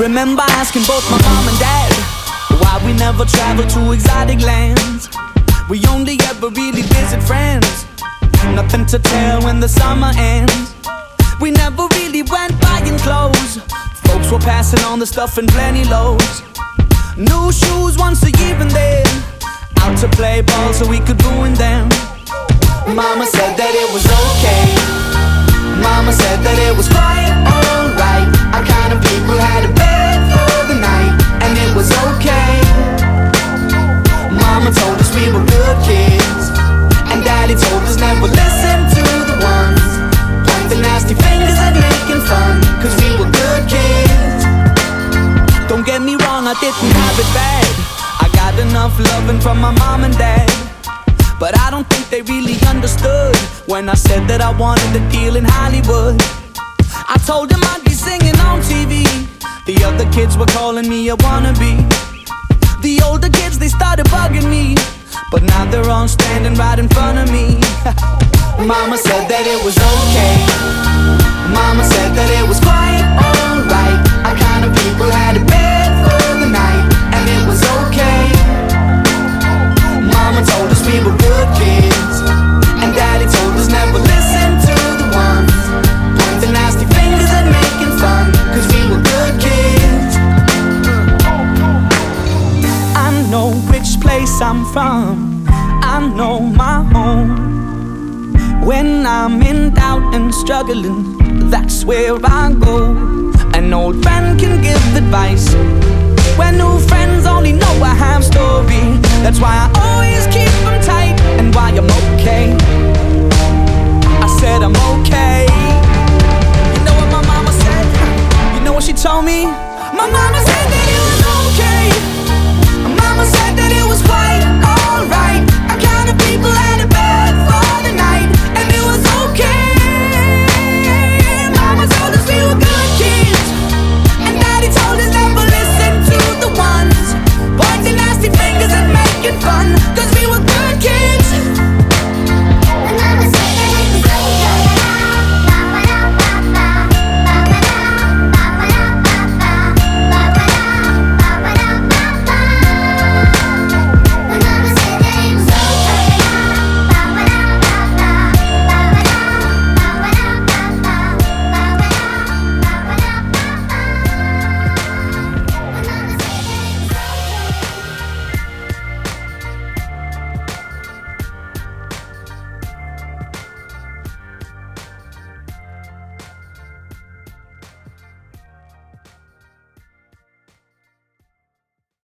remember asking both my mom and dad why we never traveled to exotic lands. We only ever really visit friends, nothing to tell when the summer ends. We never really went buying clothes, folks were passing on the stuff in plenty loads. New shoes once a year and then out to play ball so we could ruin them. Mama said that it was okay, Mama said that it was quite alright. Our kind of people had a bed for the night, and it was okay. Mama told us we were good kids, and Daddy told us never listen to the ones pointing nasty fingers and making fun, cause we were good kids. Don't get me wrong, I didn't have it bad. I got enough loving from my mom and dad, but I don't think they really understood when I said that I wanted a deal in Hollywood. I told them I'd be singing on TV, the other kids were calling me a wannabe. The older kids, they started bugging me, but now they're all standing right in front of me. Mama said that it was okay, Mama said that it was quite alright. Our kind of people had a bed for the night, and it was okay. Mama told us we were good kids, and Daddy told us never listen to the ones pointing nasty fingers and making fun, cause we were good kids. I know which place I'm from, I know my home. When I'm in doubt and struggling, that's where I go. An old friend can give advice when new friends only know a half story. That's why I